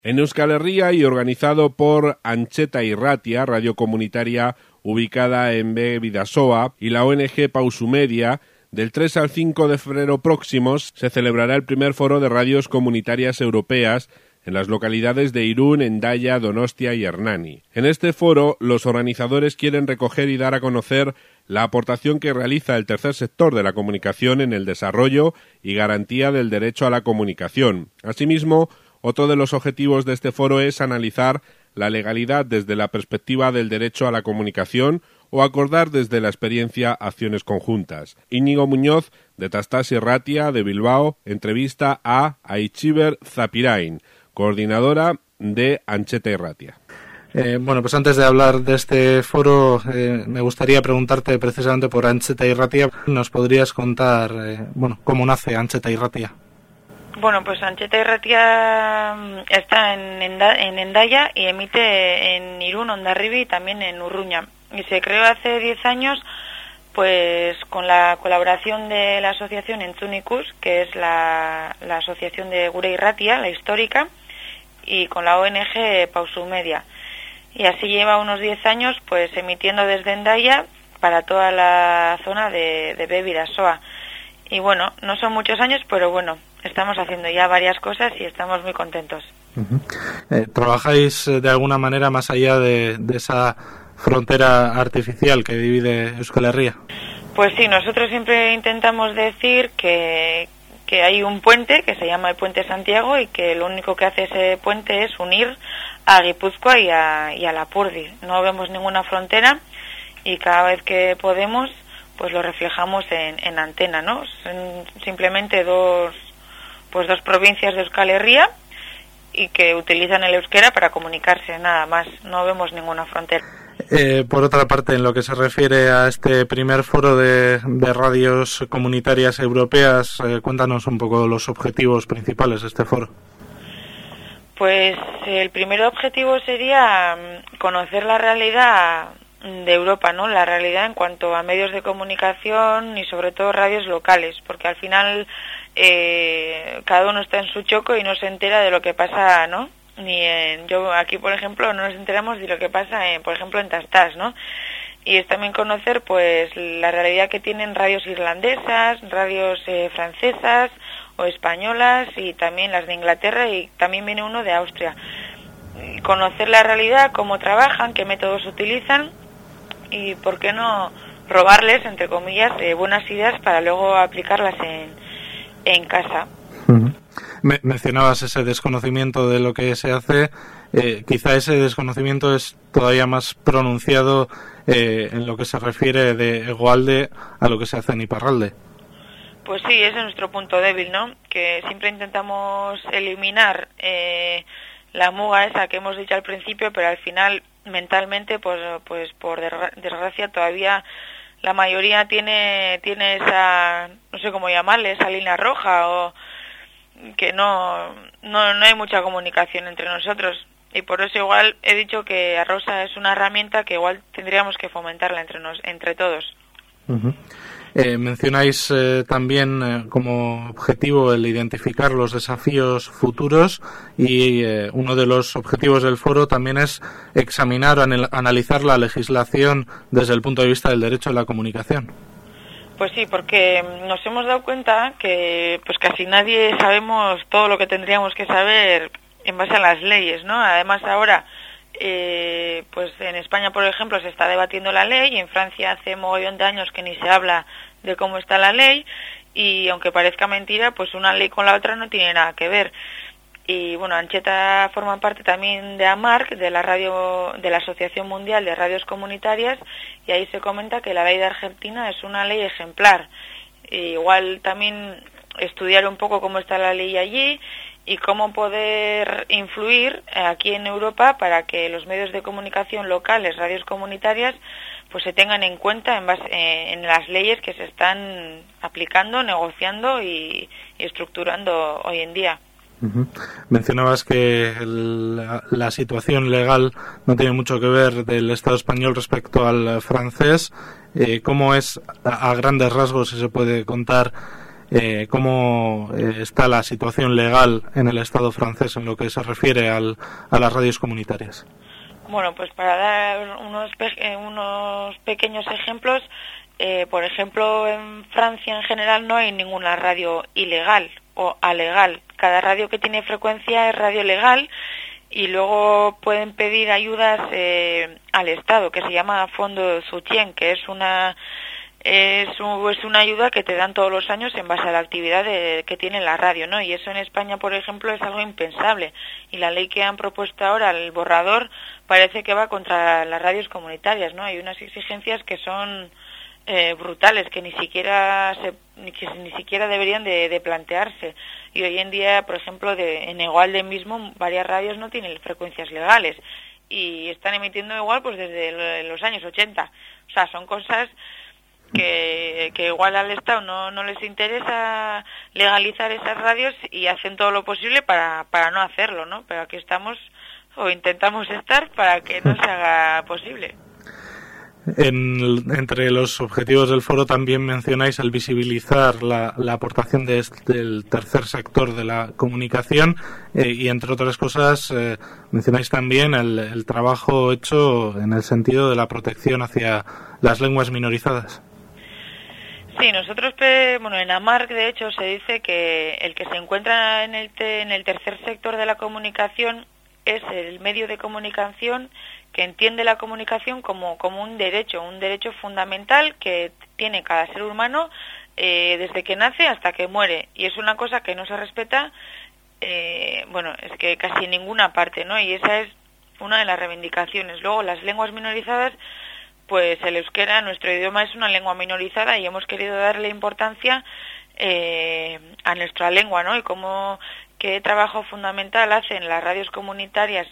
En Euskal Herria y organizado por Antxeta Irratia, radio comunitaria ubicada en B. Bidasoa, y la ONG Pausumedia, del 3 al 5 de febrero próximos se celebrará el primer foro de radios comunitarias europeas en las localidades de Irún, Hendaya, Donostia y Hernani. En este foro, los organizadores quieren recoger y dar a conocer la aportación que realiza el tercer sector de la comunicación en el desarrollo y garantía del derecho a la comunicación. Asimismo, otro de los objetivos de este foro es analizar la legalidad desde la perspectiva del derecho a la comunicación o acordar desde la experiencia acciones conjuntas. Íñigo Muñoz, de Tastas Irratia, de Bilbao, entrevista a Aitziber Zapirain, coordinadora de Antxeta Irratia. Bueno, pues antes de hablar de este foro, me gustaría preguntarte precisamente por Antxeta Irratia. ¿Nos podrías contar, cómo nace Antxeta Irratia? Bueno, pues Antxeta Irratia está en Hendaya y emite en Irún, Hondarribi y también en Urruña. Y se creó hace 10 años pues con la colaboración de la asociación Entzunikus, que es la asociación de Gure Irratia, la histórica, y con la ONG Pausumedia. Y así lleva unos 10 años pues emitiendo desde Hendaya para toda la zona de B. Bidasoa. Y bueno, no son muchos años, pero bueno, estamos haciendo ya varias cosas y estamos muy contentos. ¿Trabajáis de alguna manera más allá de esa frontera artificial que divide Euskal Herria? Pues sí, nosotros siempre intentamos decir que hay un puente que se llama el Puente Santiago y que lo único que hace ese puente es unir a Guipúzcoa y a Lapurdi. No vemos ninguna frontera y cada vez que podemos pues lo reflejamos en antena, ¿no? Son simplemente dos provincias de Euskal Herria y que utilizan el euskera para comunicarse, nada más. No vemos ninguna frontera. Por otra parte, en lo que se refiere a este primer foro de radios comunitarias europeas, cuéntanos un poco los objetivos principales de este foro. Pues el primer objetivo sería conocer la realidad de Europa, ¿no? La realidad en cuanto a medios de comunicación y sobre todo radios locales, porque al final cada uno está en su choco y no se entera de lo que pasa, ¿no? Yo aquí, por ejemplo, no nos enteramos de lo que pasa, por ejemplo, en Tastas, ¿no? Y es también conocer, pues, la realidad que tienen radios irlandesas, radios francesas o españolas y también las de Inglaterra y también viene uno de Austria. Conocer la realidad, cómo trabajan, qué métodos utilizan y, ¿por qué no robarles, entre comillas, buenas ideas para luego aplicarlas en casa? Mencionabas ese desconocimiento de lo que se hace. Quizá ese desconocimiento es todavía más pronunciado en lo que se refiere de Hegoalde a lo que se hace en Iparralde. Pues sí, ese es nuestro punto débil, ¿no? Que siempre intentamos eliminar la muga esa que hemos dicho al principio, pero al final mentalmente, pues por desgracia todavía la mayoría tiene esa, no sé cómo llamarle, esa línea roja o que no hay mucha comunicación entre nosotros y por eso igual he dicho que Arrosa es una herramienta que igual tendríamos que fomentarla entre todos. Uh-huh. Mencionáis también como objetivo el identificar los desafíos futuros y uno de los objetivos del foro también es examinar o analizar la legislación desde el punto de vista del derecho a la comunicación. Pues sí, porque nos hemos dado cuenta que pues casi nadie sabemos todo lo que tendríamos que saber en base a las leyes, ¿no? Además ahora, pues en España, por ejemplo, se está debatiendo la ley y en Francia hace mogollón de años que ni se habla de cómo está la ley y aunque parezca mentira, pues una ley con la otra no tiene nada que ver. Y bueno, Antxeta forma parte también de AMARC, de la Asociación Mundial de Radios Comunitarias, y ahí se comenta que la ley de Argentina es una ley ejemplar. Igual también estudiar un poco cómo está la ley allí y cómo poder influir aquí en Europa para que los medios de comunicación locales, radios comunitarias, pues se tengan en cuenta en las leyes que se están aplicando, negociando y estructurando hoy en día. Uh-huh. Mencionabas que la situación legal no tiene mucho que ver del Estado español respecto al francés. ¿Cómo es, a grandes rasgos, si se puede contar, cómo está la situación legal en el Estado francés en lo que se refiere a las radios comunitarias. Bueno, pues para dar unos pequeños ejemplos, por ejemplo, en Francia en general no hay ninguna radio ilegal o alegal. Cada radio que tiene frecuencia es radio legal y luego pueden pedir ayudas al Estado, que se llama Fondo de Soutien, que es una ayuda que te dan todos los años en base a la actividad que tiene la radio, ¿no? Y eso en España, por ejemplo, es algo impensable. Y la ley que han propuesto ahora, el borrador, parece que va contra las radios comunitarias, ¿no? Hay unas exigencias que son brutales, que ni siquiera deberían de plantearse. Y hoy en día, por ejemplo, en Egualde mismo, varias radios no tienen frecuencias legales y están emitiendo igual pues desde los años 80. O sea, son cosas que igual al Estado no les interesa legalizar esas radios y hacen todo lo posible para no hacerlo, ¿no? Pero aquí estamos, o intentamos estar, para que no se haga posible. Entre los objetivos del foro también mencionáis el visibilizar la aportación del tercer sector de la comunicación y entre otras cosas mencionáis también el trabajo hecho en el sentido de la protección hacia las lenguas minorizadas. Sí, nosotros, en AMARC de hecho se dice que el que se encuentra en el tercer sector de la comunicación es el medio de comunicación que entiende la comunicación como un derecho fundamental que tiene cada ser humano desde que nace hasta que muere, y es una cosa que no se respeta, es que casi en ninguna parte, ¿no? Y esa es una de las reivindicaciones. Luego, las lenguas minorizadas, pues el euskera, nuestro idioma, es una lengua minorizada y hemos querido darle importancia a nuestra lengua, ¿no? Y qué trabajo fundamental hacen las radios comunitarias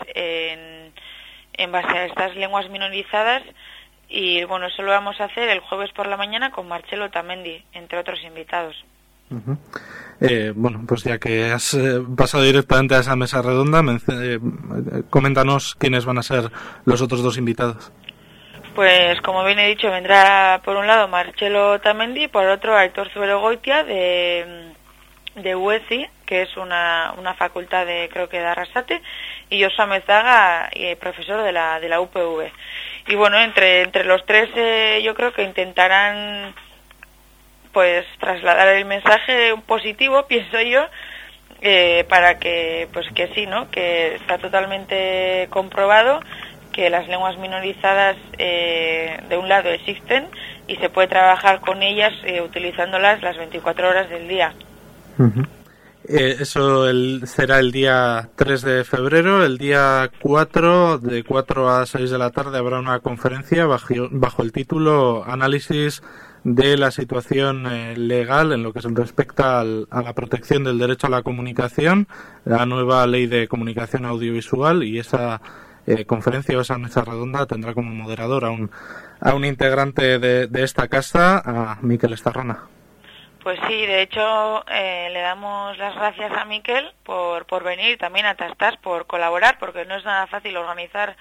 en base a estas lenguas minorizadas. Y bueno, eso lo vamos a hacer el jueves por la mañana con Marcelo Otamendi, entre otros invitados. Uh-huh. Pues ya que has pasado directamente a esa mesa redonda, coméntanos quiénes van a ser los otros dos invitados. Pues como bien he dicho, vendrá por un lado Marcelo Otamendi y por otro Aitor Zuberogoitia de UECI, que es una facultad creo que de Arrasate, y Josu Amezaga, profesor de la UPV. Y bueno, entre los tres yo creo que intentarán pues trasladar el mensaje positivo, pienso yo, para que sí, ¿no? Que está totalmente comprobado que las lenguas minorizadas de un lado existen y se puede trabajar con ellas utilizándolas las 24 horas del día. Uh-huh. Eso será el día 3 de febrero. El día 4, de 4 a 6 de la tarde, habrá una conferencia bajo el título Análisis de la situación legal en lo que se respecta a la protección del derecho a la comunicación, la nueva ley de comunicación audiovisual, y esa conferencia o esa mesa redonda tendrá como moderador a un integrante de esta casa, a Miquel Estarrona. Pues sí, de hecho le damos las gracias a Miquel por venir, también a Tastas por colaborar, porque no es nada fácil organizar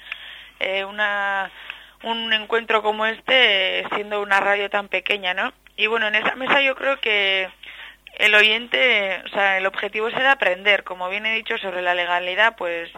un encuentro como este siendo una radio tan pequeña, ¿no? Y bueno, en esa mesa yo creo que el oyente, o sea, el objetivo será aprender. Como bien he dicho, sobre la legalidad, pues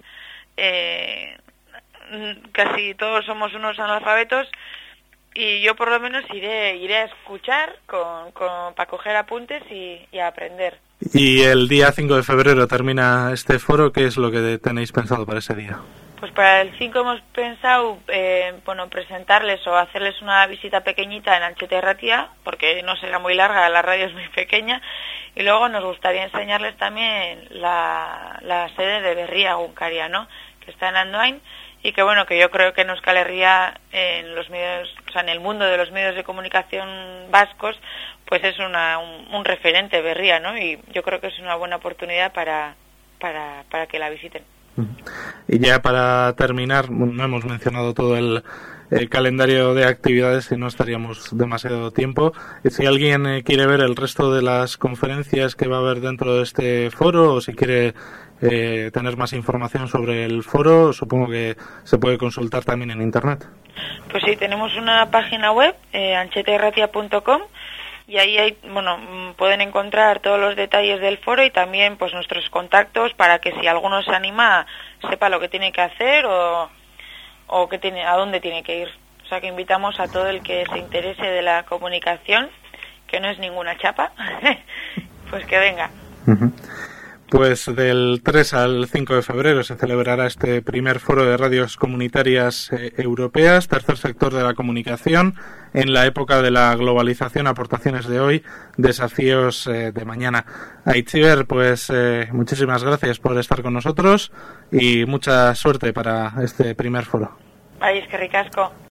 casi todos somos unos analfabetos, y yo por lo menos iré a escuchar para coger apuntes y a aprender. Y el día 5 de febrero termina este foro. ¿Qué es lo que tenéis pensado para ese día? Pues para el 5 hemos pensado presentarles o hacerles una visita pequeñita en Ancheta y Ratia, porque no será muy larga, la radio es muy pequeña, y luego nos gustaría enseñarles también la sede de Berria Egunkaria, ¿no? Que está en Andoain, y que bueno, que yo creo que en Euskal Herria, en los medios, o sea, en el mundo de los medios de comunicación vascos, pues es un referente Berria, ¿no? Y yo creo que es una buena oportunidad para que la visiten. Y ya para terminar, no hemos mencionado todo el calendario de actividades y no estaríamos demasiado tiempo. Si alguien quiere ver el resto de las conferencias que va a haber dentro de este foro, o si quiere tener más información sobre el foro, supongo que se puede consultar también en internet. Pues sí, tenemos una página web, anchetairratia.com, y ahí pueden encontrar todos los detalles del foro y también pues nuestros contactos para que si alguno se anima sepa lo que tiene que hacer o a dónde tiene que ir. O sea que invitamos a todo el que se interese de la comunicación, que no es ninguna chapa, pues que venga. Uh-huh. Pues del 3 al 5 de febrero se celebrará este primer foro de radios comunitarias europeas, tercer sector de la comunicación, en la época de la globalización, aportaciones de hoy, desafíos de mañana. Aitziber, pues muchísimas gracias por estar con nosotros y mucha suerte para este primer foro. Ay, es que ricasco.